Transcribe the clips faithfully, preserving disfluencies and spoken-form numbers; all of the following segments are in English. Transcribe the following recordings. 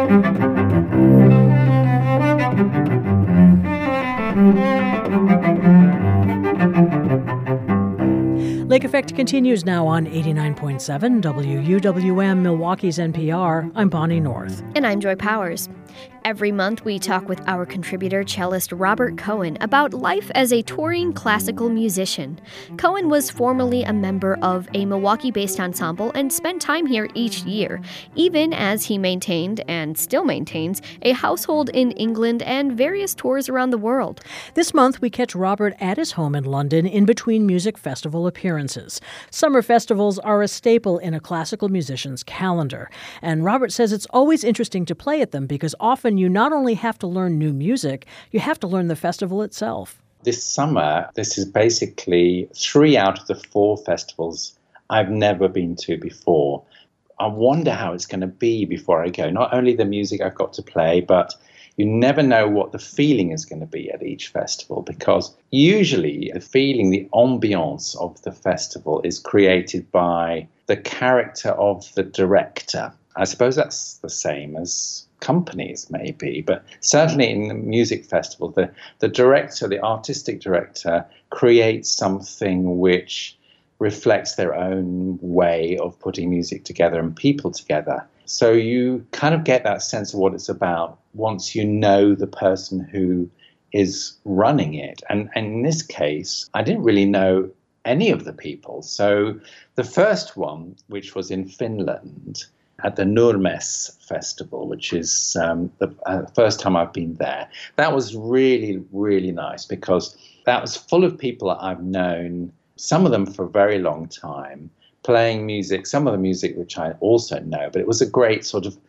Lake Effect continues now on eighty-nine point seven W U W M, Milwaukee's N P R. I'm Bonnie North. And I'm Joy Powers. Every month, we talk with our contributor, cellist Robert Cohen, about life as a touring classical musician. Cohen was formerly a member of a Milwaukee-based ensemble and spent time here each year, even as he maintained, and still maintains, a household in England and various tours around the world. This month, we catch Robert at his home in London in between music festival appearances. Summer festivals are a staple in a classical musician's calendar, and Robert says it's always interesting to play at them because often you not only have to learn new music, you have to learn the festival itself. This summer, this is basically three out of the four festivals I've never been to before. I wonder how it's going to be before I go. Not only the music I've got to play, but you never know what the feeling is going to be at each festival, because usually the feeling, the ambiance of the festival is created by the character of the director. I suppose that's the same as companies maybe, but certainly in the music festival, the, the director, the artistic director, creates something which reflects their own way of putting music together and people together. So you kind of get that sense of what it's about once you know the person who is running it. And, and in this case, I didn't really know any of the people. So the first one, which was in Finland, at the Nurmes Festival, which is um, the uh, first time I've been there. That was really, really nice because that was full of people that I've known, some of them for a very long time, playing music, some of the music which I also know, but it was a great sort of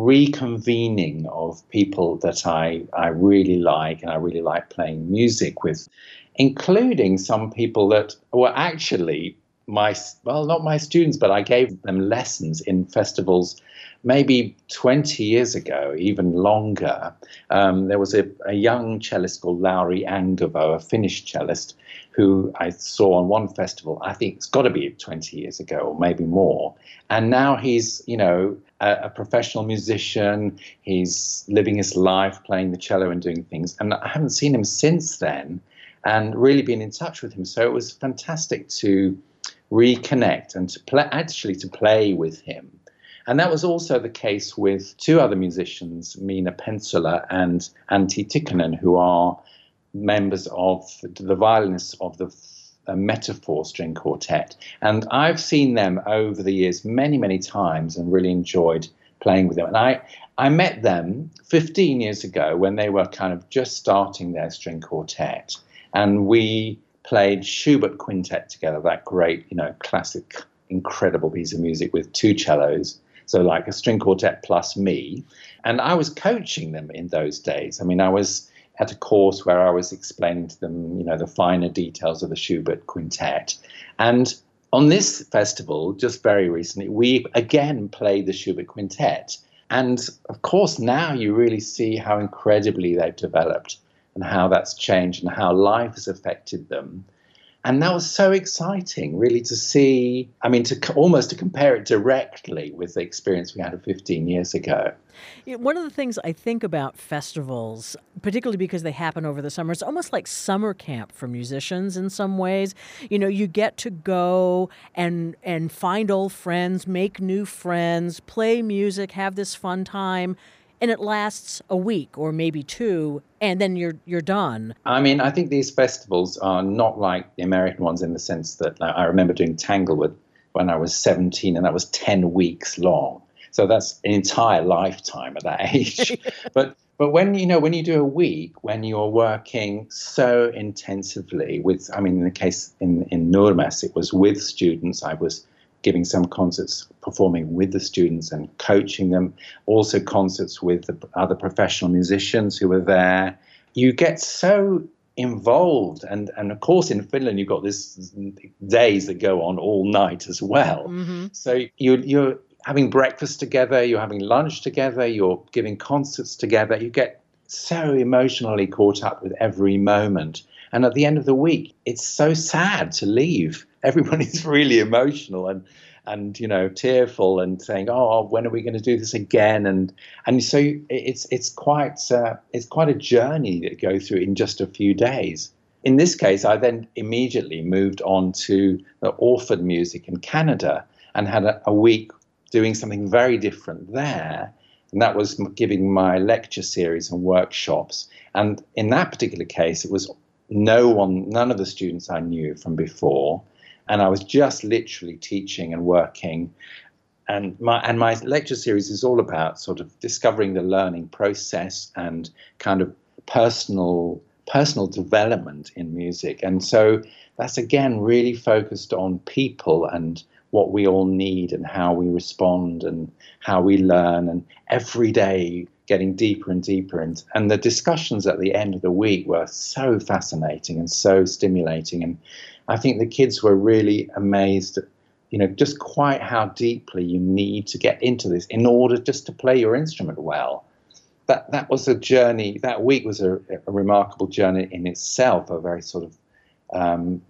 reconvening of people that I, I really like and I really like playing music with, including some people that were actually my, well, not my students, but I gave them lessons in festivals maybe twenty years ago, even longer. Um, there was a, a young cellist called Lauri Angavo, a Finnish cellist, who I saw on one festival. I think it's got to be twenty years ago or maybe more. And now he's, you know, a, a professional musician. He's living his life playing the cello and doing things. And I haven't seen him since then and really been in touch with him. So it was fantastic to reconnect and to play, actually to play with him. And that was also the case with two other musicians, Miina Pentsula and Antti Tikkanen, who are members of the violinists of the uh, Metaphor String Quartet. And I've seen them over the years many, many times and really enjoyed playing with them. And I, I met them fifteen years ago when they were kind of just starting their string quartet. And we played Schubert Quintet together, that great, you know, classic, incredible piece of music with two cellos. So like a string quartet plus me. And I was coaching them in those days. I mean, I was at a course where I was explaining to them, you know, the finer details of the Schubert Quintet. And on this festival, just very recently, we again played the Schubert Quintet. And of course, now you really see how incredibly they've developed and how that's changed and how life has affected them. And that was so exciting, really, to see, I mean, to almost to compare it directly with the experience we had fifteen years ago. One of the things I think about festivals, particularly because they happen over the summer, it's almost like summer camp for musicians in some ways. You know, you get to go and and find old friends, make new friends, play music, have this fun time. And it lasts a week or maybe two, and then you're you're done. I mean, I think these festivals are not like the American ones in the sense that like, I remember doing Tanglewood when I was seventeen, and that was ten weeks long. So that's an entire lifetime at that age. but but when you know when you do a week, when you're working so intensively with, I mean, in the case in in Nurmes, it was with students. I was giving some concerts, performing with the students and coaching them, also concerts with the other professional musicians who were there. You get so involved. And, and of course, in Finland, you've got this days that go on all night as well. Mm-hmm. So you, you're having breakfast together, you're having lunch together, you're giving concerts together. You get so emotionally caught up with every moment. And at the end of the week, it's so sad to leave. Everybody's really emotional. And and you know, tearful and saying, "Oh, when are we going to do this again?" And and so it's it's quite uh, it's quite a journey that you go through in just a few days. In this case, I then immediately moved on to the Orford Music in Canada and had a, a week doing something very different there. And that was giving my lecture series and workshops. And in that particular case, it was no one, none of the students I knew from before. And I was just literally teaching and working. And my, and my lecture series is all about sort of discovering the learning process and kind of personal personal development in music. And so that's, again, really focused on people and what we all need and how we respond and how we learn, and every day getting deeper and deeper. And, and the discussions at the end of the week were so fascinating and so stimulating. And I think the kids were really amazed at, you know, just quite how deeply you need to get into this in order just to play your instrument well. That that was a journey. That week was a, a remarkable journey in itself, a very sort of um,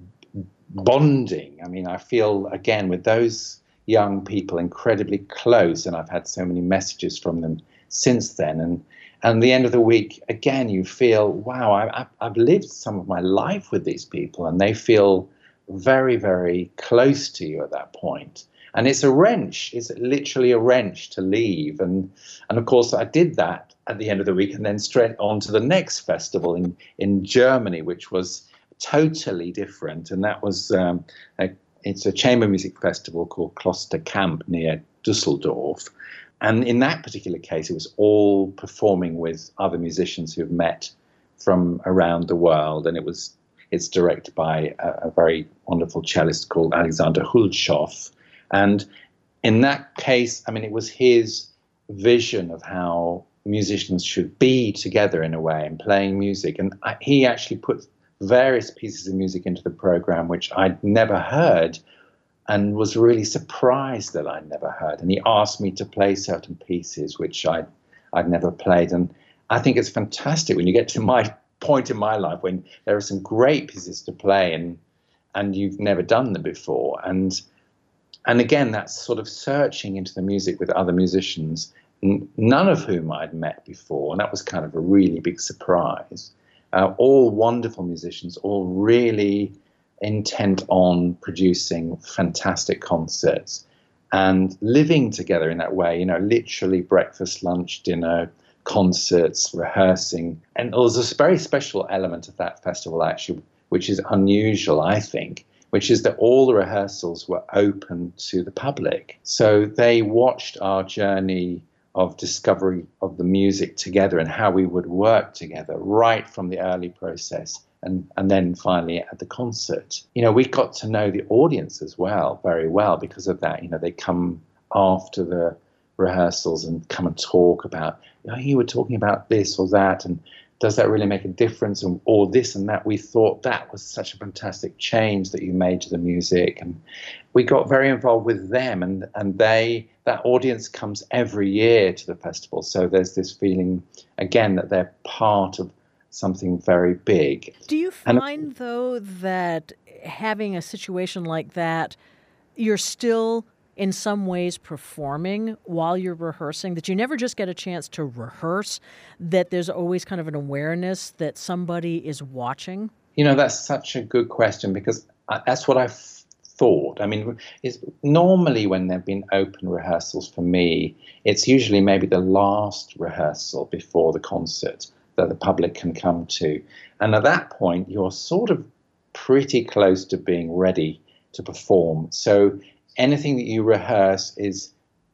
bonding. I mean, I feel, again, with those young people incredibly close, and I've had so many messages from them since then. And and the end of the week, again, you feel, wow, I, I've lived some of my life with these people, and they feel very, very close to you at that point. And it's a wrench. It's literally a wrench to leave. And and of course, I did that at the end of the week, and then straight on to the next festival in, in Germany, which was totally different. And that was, um, a, it's a chamber music festival called Klosterkamp near Dusseldorf. And in that particular case, it was all performing with other musicians who've met from around the world. And it was it's directed by a, a very wonderful cellist called Alexander Hulshoff. And in that case, I mean, it was his vision of how musicians should be together in a way and playing music. And I, he actually put various pieces of music into the program which I'd never heard, and was really surprised that I'd never heard. And he asked me to play certain pieces which I'd, I'd never played. And I think it's fantastic when you get to my point in my life when there are some great pieces to play and and you've never done them before. And And again, that's sort of searching into the music with other musicians, n- none of whom I'd met before. And that was kind of a really big surprise. Uh, all wonderful musicians, all really intent on producing fantastic concerts and living together in that way, you know, literally breakfast, lunch, dinner, concerts, rehearsing. And there was a very special element of that festival, actually, which is unusual, I think, which is that all the rehearsals were open to the public. So they watched our journey of discovery of the music together and how we would work together right from the early process and, and then finally at the concert. You know, we got to know the audience as well, very well because of that. You know, they come after the rehearsals and come and talk about, you know, you were talking about this or that, and does that really make a difference, and or this and that? We thought that was such a fantastic change that you made to the music. And we got very involved with them, and, and they that audience comes every year to the festival. So there's this feeling, again, that they're part of something very big. Do you find, and, though, that having a situation like that, you're still in some ways performing while you're rehearsing, that you never just get a chance to rehearse, that there's always kind of an awareness that somebody is watching? You know, that's such a good question, because that's what I've thought. I mean, it's, normally when there have been open rehearsals for me, it's usually maybe the last rehearsal before the concert that the public can come to. And at that point, you're sort of pretty close to being ready to perform. So anything that you rehearse is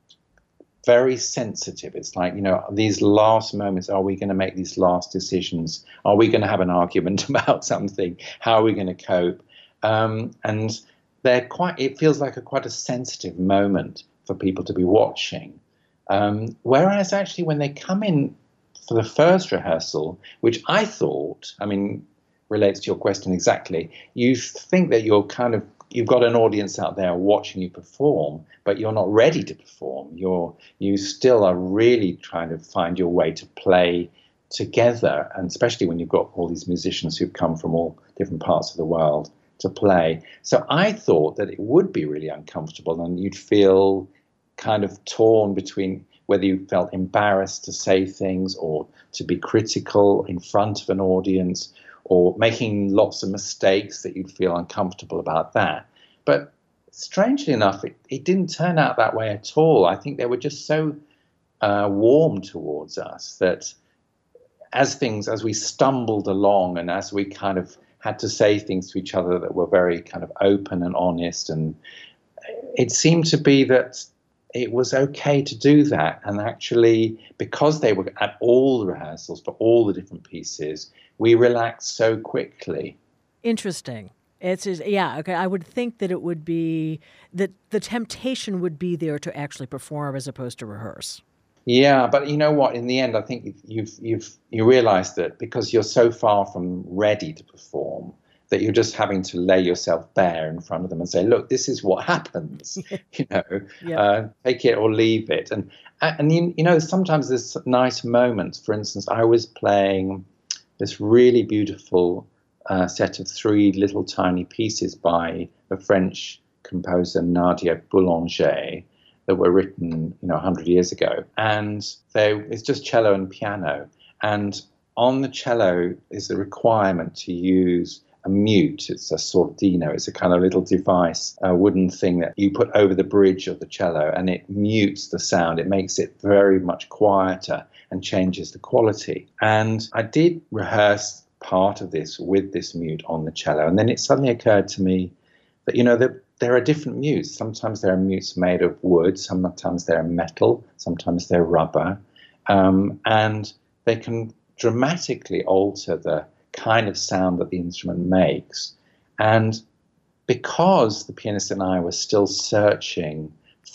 very sensitive. It's like, you know, these last moments, are we going to make these last decisions? Are we going to have an argument about something? How are we going to cope? Um, and they're quite, it feels like a quite a sensitive moment for people to be watching. Um, whereas actually when they come in for the first rehearsal, which I thought, I mean, relates to your question exactly, you think that you're kind of, you've got an audience out there watching you perform, but you're not ready to perform. You're, you still are really trying to find your way to play together, and especially when you've got all these musicians who've come from all different parts of the world to play. So I thought that it would be really uncomfortable and you'd feel kind of torn between whether you felt embarrassed to say things or to be critical in front of an audience or making lots of mistakes that you'd feel uncomfortable about that. But strangely enough, it, it didn't turn out that way at all. I think they were just so uh, warm towards us that as things, as we stumbled along and as we kind of had to say things to each other that were very kind of open and honest, and it seemed to be that it was okay to do that. And actually, because they were at all the rehearsals for all the different pieces, we relaxed so quickly. Interesting. It's yeah. Okay, I would think that it would be that the temptation would be there to actually perform as opposed to rehearse. Yeah, but you know what? In the end, I think you've you've you realise that because you're so far from ready to perform, that you're just having to lay yourself bare in front of them and say, "Look, this is what happens." you know, yeah. uh, take it or leave it. And and you, you know, sometimes there's nice moments. For instance, I was playing this really beautiful uh, set of three little tiny pieces by the French composer Nadia Boulanger that were written, you know, one hundred years ago. And they, it's just cello and piano. And on the cello is the requirement to use a mute. It's a sordino. It's a kind of little device, a wooden thing that you put over the bridge of the cello, and it mutes the sound. It makes it very much quieter and changes the quality. And I did rehearse part of this with this mute on the cello. And then it suddenly occurred to me that, you know, there, there are different mutes. Sometimes there are mutes made of wood, sometimes they're metal, sometimes they're rubber. Um, and they can dramatically alter the kind of sound that the instrument makes. And because the pianist and I were still searching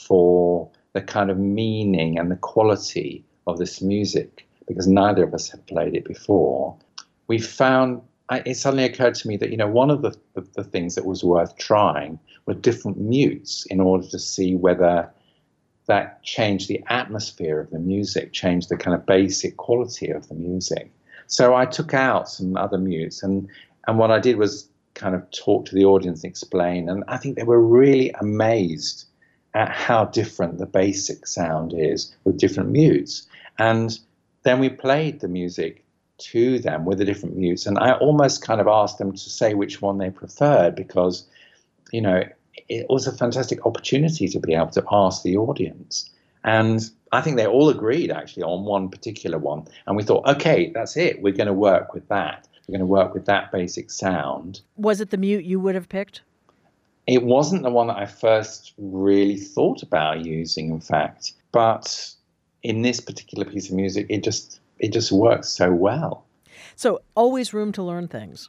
for the kind of meaning and the quality of this music, because neither of us had played it before, we found, it suddenly occurred to me that, you know, one of the, the, the things that was worth trying were different mutes in order to see whether that changed the atmosphere of the music, changed the kind of basic quality of the music. So I took out some other mutes, and, and what I did was kind of talk to the audience and explain, and I think they were really amazed at how different the basic sound is with different mutes. And then we played the music to them with the different mutes, and I almost kind of asked them to say which one they preferred, because, you know, it was a fantastic opportunity to be able to ask the audience. And I think they all agreed, actually, on one particular one. And we thought, okay, that's it. We're going to work with that. We're going to work with that basic sound. Was it the mute you would have picked? It wasn't the one that I first really thought about using, in fact. But in this particular piece of music, it just it just works so well. So always room to learn things.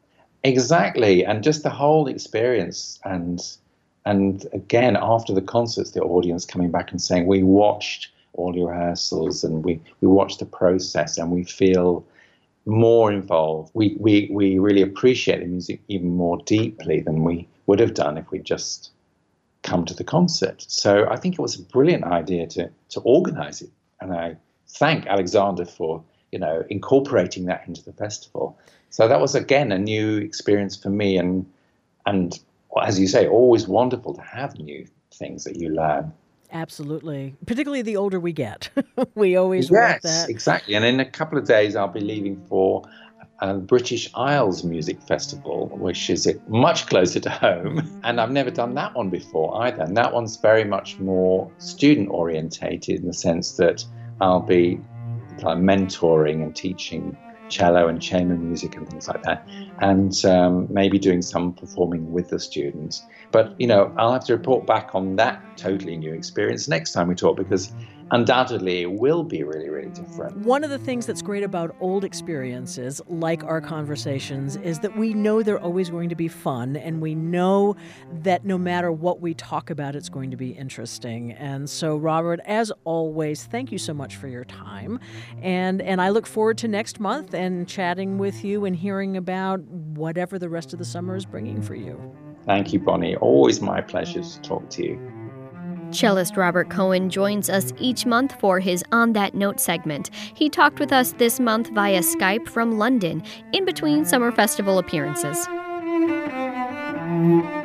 Exactly. And just the whole experience. And and again, after the concerts, the audience coming back and saying, we watched all your rehearsals and we, we watched the process and we feel more involved. We, we, we really appreciate the music even more deeply than we would have done if we'd just come to the concert. So I think it was a brilliant idea to, to organize it. And I thank Alexander for, you know, incorporating that into the festival. So that was, again, a new experience for me. And, and as you say, always wonderful to have new things that you learn. Absolutely. Particularly the older we get. we always yes, want that. Exactly. And in a couple of days, I'll be leaving for a British Isles Music Festival, which is much closer to home. And I've never done that one before either. And that one's very much more student orientated in the sense that I'll be kind of mentoring and teaching cello and chamber music and things like that, and um, maybe doing some performing with the students. But, you know, I'll have to report back on that totally new experience next time we talk, because undoubtedly it will be really, really different. One of the things that's great about old experiences, like our conversations, is that we know they're always going to be fun, and we know that no matter what we talk about, it's going to be interesting. And so, Robert, as always, thank you so much for your time. And, and I look forward to next month and chatting with you and hearing about whatever the rest of the summer is bringing for you. Thank you, Bonnie. Always my pleasure to talk to you. Cellist Robert Cohen joins us each month for his On That Note segment. He talked with us this month via Skype from London, in between summer festival appearances. Bye.